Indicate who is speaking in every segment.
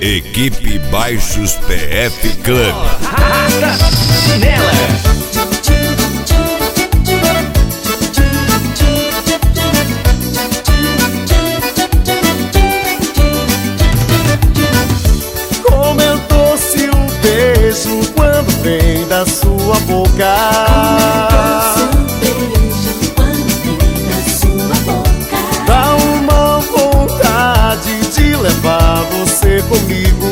Speaker 1: Equipe Baixos PF Club.
Speaker 2: Arrasta nela.
Speaker 3: Comentou-se o beijo quando vem da sua boca. Dá uma vontade de levar você comigo.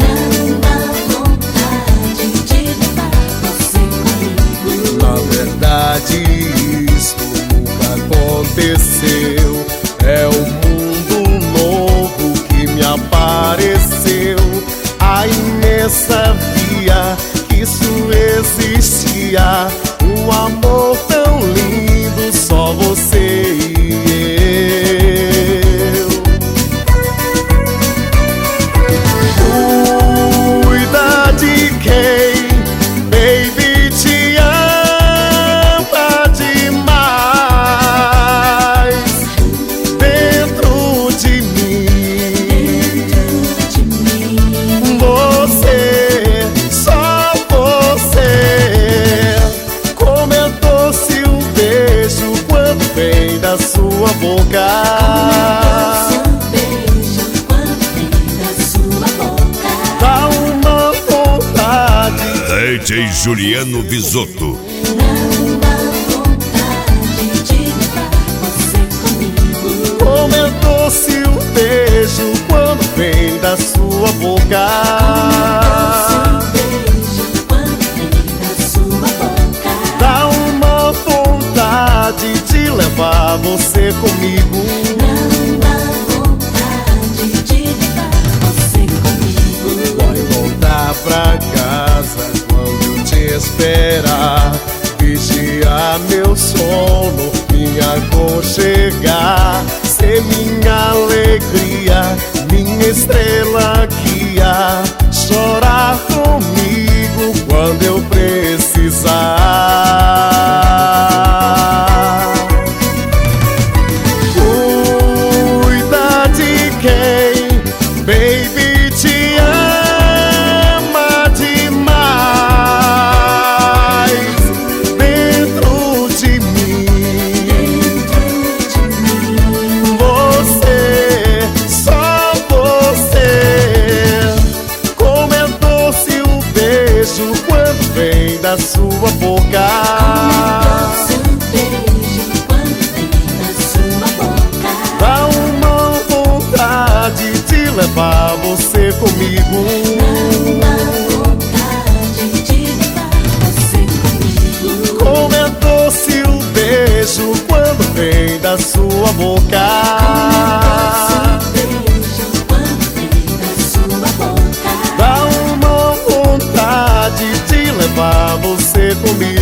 Speaker 3: Na verdade, isso nunca aconteceu. É um mundo novo que me apareceu. Aí nessa via que isso existia, um amor tão lindo, só você e eu. Cuida de quem, baby, te ama demais. Dentro de mim, você, só você. Comentou-se um beijo quando vem da sua boca. Dá uma vontade.
Speaker 1: DJ Juliano Visotto.
Speaker 3: Comentou-se o beijo quando vem da sua boca. Dá uma vontade de levar você comigo. Vai voltar pra casa quando te esperar. Vigiar meu sono, me aconchegar. Ser minha alegria, minha estrela guia. Chorar comigo quando eu precisar. Cuida de quem, baby, te ama demais. Dentro de mim, você, só você. Comentou-se o beijo quando vem da sua boca. Dá uma vontade de levar você comigo. Comentou-se o beijo quando vem da sua boca. Dá uma vontade de levar você comigo.